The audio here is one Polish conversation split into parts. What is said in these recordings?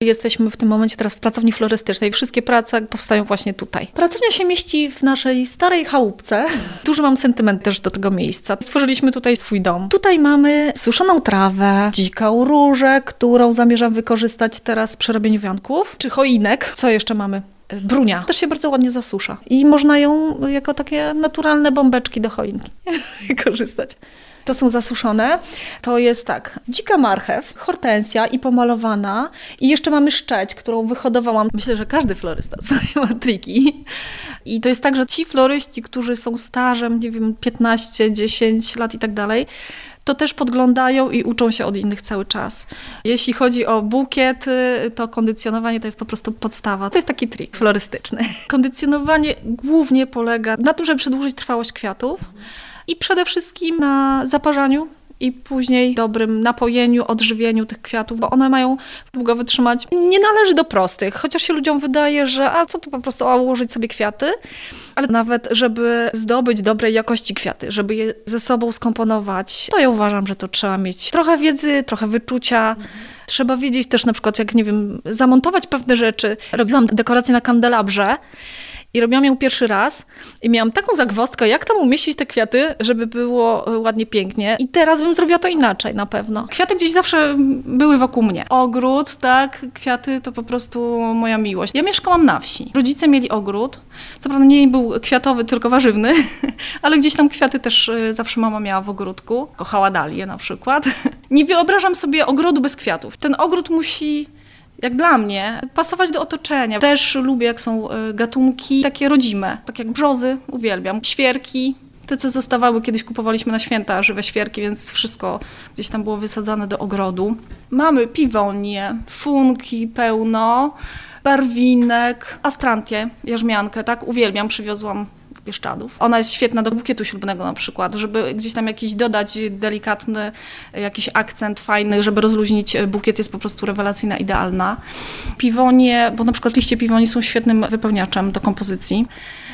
Jesteśmy w tym momencie teraz w pracowni florystycznej. Wszystkie prace powstają właśnie tutaj. Pracownia się mieści w naszej starej chałupce. Duży mam sentyment też do tego miejsca. Stworzyliśmy tutaj swój dom. Tutaj mamy suszoną trawę, dziką różę, którą zamierzam wykorzystać teraz przy robieniu wianków, czy choinek. Co jeszcze mamy? Brunia. Też się bardzo ładnie zasusza. I można ją jako takie naturalne bombeczki do choinki wykorzystać. To są zasuszone. To jest tak, dzika marchew, hortensja i pomalowana. I jeszcze mamy szczeć, którą wyhodowałam. Myślę, że każdy florysta swoje ma triki. I to jest tak, że ci floryści, którzy są stażem, nie wiem, 15, 10 lat i tak dalej, to też podglądają i uczą się od innych cały czas. Jeśli chodzi o bukiet, to kondycjonowanie to jest po prostu podstawa. To jest taki trik florystyczny. Kondycjonowanie głównie polega na tym, żeby przedłużyć trwałość kwiatów i przede wszystkim na zaparzaniu i później dobrym napojeniu, odżywieniu tych kwiatów, bo one mają długo wytrzymać. Nie należy do prostych, chociaż się ludziom wydaje, że co to po prostu ułożyć sobie kwiaty, ale nawet żeby zdobyć dobrej jakości kwiaty, żeby je ze sobą skomponować, to ja uważam, że to trzeba mieć trochę wiedzy, trochę wyczucia. Trzeba wiedzieć też na przykład, jak nie wiem, zamontować pewne rzeczy. Robiłam dekorację na kandelabrze. I robiłam ją pierwszy raz i miałam taką zagwozdkę, jak tam umieścić te kwiaty, żeby było ładnie, pięknie. I teraz bym zrobiła to inaczej na pewno. Kwiaty gdzieś zawsze były wokół mnie. Ogród, tak, kwiaty to po prostu moja miłość. Ja mieszkałam na wsi. Rodzice mieli ogród. Co prawda nie był kwiatowy, tylko warzywny, ale gdzieś tam kwiaty też zawsze mama miała w ogródku. Kochała dalię na przykład. Nie wyobrażam sobie ogrodu bez kwiatów. Ten ogród musi, jak dla mnie, pasować do otoczenia. Też lubię, jak są gatunki takie rodzime, tak jak brzozy, uwielbiam. Świerki, te co zostawały, kiedyś kupowaliśmy na święta żywe świerki, więc wszystko gdzieś tam było wysadzane do ogrodu. Mamy piwonię, funki pełno, barwinek, astrantię, jarzmiankę, tak, uwielbiam, przywiozłam z Bieszczadów. Ona jest świetna do bukietu ślubnego na przykład, żeby gdzieś tam jakiś dodać delikatny jakiś akcent fajny, żeby rozluźnić bukiet, jest po prostu rewelacyjna, idealna. Piwonie, bo na przykład liście piwoni są świetnym wypełniaczem do kompozycji.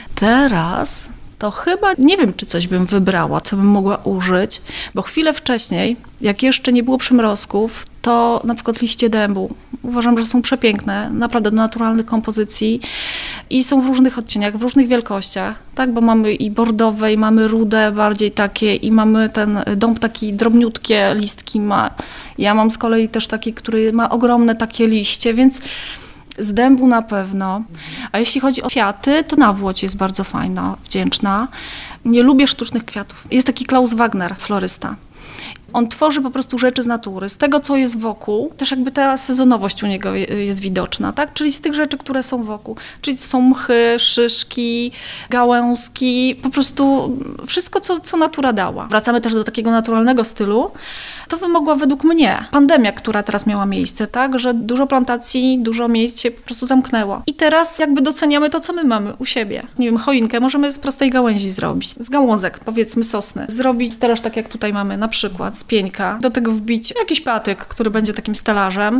Teraz to chyba nie wiem, czy coś bym wybrała, co bym mogła użyć, bo chwilę wcześniej, jak jeszcze nie było przymrozków, to na przykład liście dębu. Uważam, że są przepiękne, naprawdę do naturalnych kompozycji i są w różnych odcieniach, w różnych wielkościach, tak, bo mamy i bordowe, i mamy rude bardziej takie i mamy ten dąb taki drobniutkie listki ma. Ja mam z kolei też taki, który ma ogromne takie liście, więc z dębu na pewno. A jeśli chodzi o kwiaty, to nawłoć jest bardzo fajna, wdzięczna. Nie lubię sztucznych kwiatów. Jest taki Klaus Wagner, florysta. On tworzy po prostu rzeczy z natury, z tego, co jest wokół. Też jakby ta sezonowość u niego jest widoczna, tak? Czyli z tych rzeczy, które są wokół. Czyli to są mchy, szyszki, gałązki, po prostu wszystko, co natura dała. Wracamy też do takiego naturalnego stylu. To wymogła według mnie pandemia, która teraz miała miejsce, tak? Że dużo plantacji, dużo miejsc się po prostu zamknęło. I teraz jakby doceniamy to, co my mamy u siebie. Nie wiem, choinkę możemy z prostej gałęzi zrobić. Z gałązek, powiedzmy sosny. Zrobić stelaż tak, jak tutaj mamy, na przykład z pieńka. Do tego wbić jakiś patyk, który będzie takim stelażem.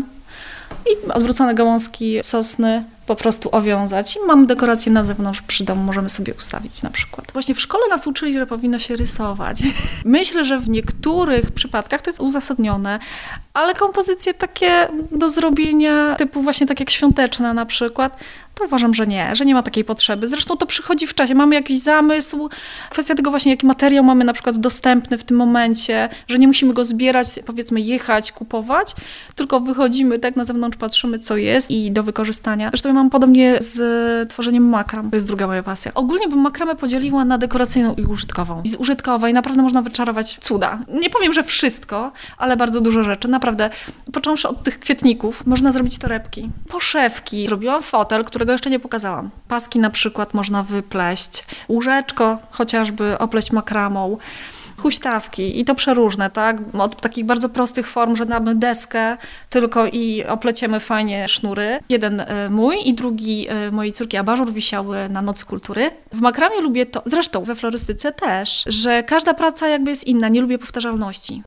I odwrócone gałązki sosny po prostu owiązać. I mamy dekorację na zewnątrz, przy domu możemy sobie ustawić na przykład. Właśnie w szkole nas uczyli, że powinno się rysować. Myślę, że w niektórych przypadkach to jest uzasadnione, ale kompozycje takie do zrobienia, typu właśnie tak jak świąteczne na przykład, to uważam, że nie ma takiej potrzeby. Zresztą to przychodzi w czasie. Mamy jakiś zamysł. Kwestia tego właśnie, jaki materiał mamy na przykład dostępny w tym momencie, że nie musimy go zbierać, powiedzmy jechać, kupować, tylko wychodzimy tak na zewnątrz, patrzymy co jest i do wykorzystania. Zresztą ja mam podobnie z tworzeniem makram. To jest druga moja pasja. Ogólnie bym makramę podzieliła na dekoracyjną i użytkową. I z użytkowej naprawdę można wyczarować cuda. Nie powiem, że wszystko, ale bardzo dużo rzeczy. Naprawdę, począwszy od tych kwietników, można zrobić torebki, poszewki. Zrobiłam fotel, którego jeszcze nie pokazałam. Paski na przykład można wypleść, łóżeczko chociażby opleść makramą, huśtawki i to przeróżne, tak? Od takich bardzo prostych form, że damy deskę tylko i opleciemy fajnie sznury. Jeden mój i drugi mojej córki abażur wisiały na Nocy Kultury. W makramie lubię to, zresztą we florystyce też, że każda praca jakby jest inna, nie lubię powtarzalności.